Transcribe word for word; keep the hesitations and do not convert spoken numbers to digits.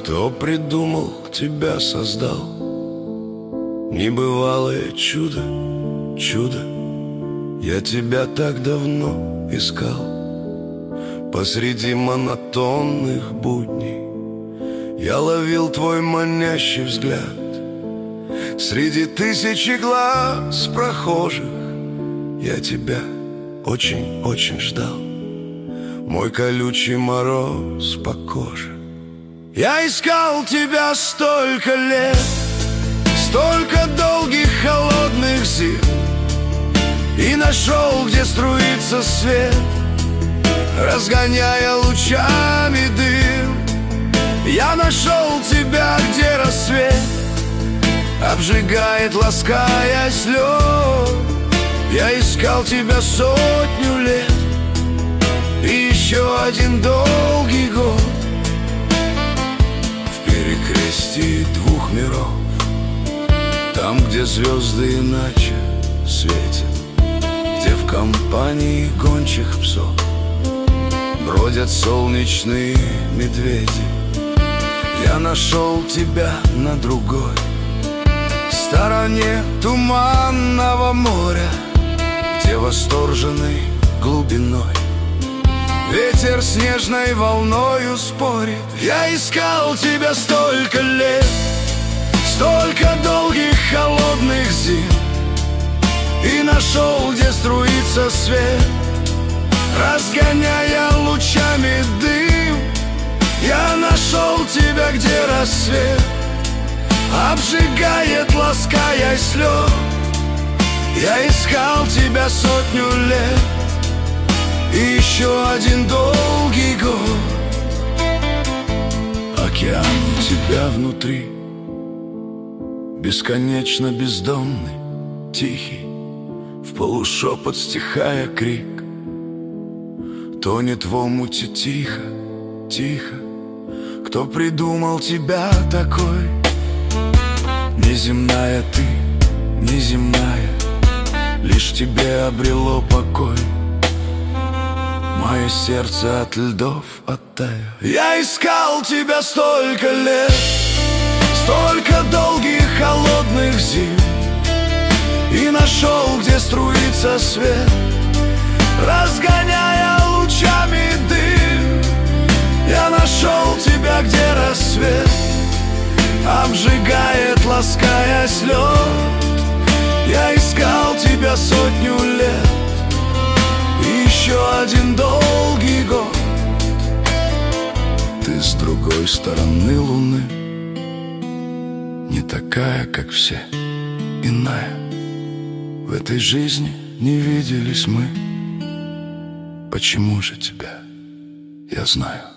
Кто придумал, тебя создал? Небывалое чудо, чудо. Я тебя так давно искал. Посреди монотонных будней я ловил твой манящий взгляд. Среди тысячи глаз прохожих я тебя очень-очень ждал. Мой колючий мороз по коже. Я искал тебя столько лет, столько долгих холодных зим, и нашел, где струится свет, разгоняя лучами дым. Я нашел тебя, где рассвет обжигает, лаская слез. Я искал тебя сотню лет и еще один долгий год. В перекрестии двух миров, там, где звезды иначе светят, где в компании гончих псов бродят солнечные медведи. Я нашел тебя на другой стороне туманного моря, где восторженной глубиной ветер снежной волною спорит. Я искал тебя столько лет, столько долгих холодных зим, и нашел, где струится свет, разгоняя лучами дым. Я нашел тебя, где рассвет обжигает, лаская слез. Я искал тебя сотню лет и еще один долгий год. Океан у тебя внутри, бесконечно бездонный, тихий, в полушепот стихая крик, тонет в омуте тихо, тихо. Кто придумал тебя такой? Неземная ты, неземная, лишь тебе обрело покой. Мое сердце от льдов оттаяло. Я искал тебя столько лет, столько долгих холодных зим, и нашел, где струится свет, разгоняя лучами дым. Я нашел тебя, где рассвет обжигает, лаская слез. Я искал тебя сотню лет и еще один долгий год. Ты с другой стороны луны, не такая, как все, иная. В этой жизни не виделись мы. Почему же тебя я знаю?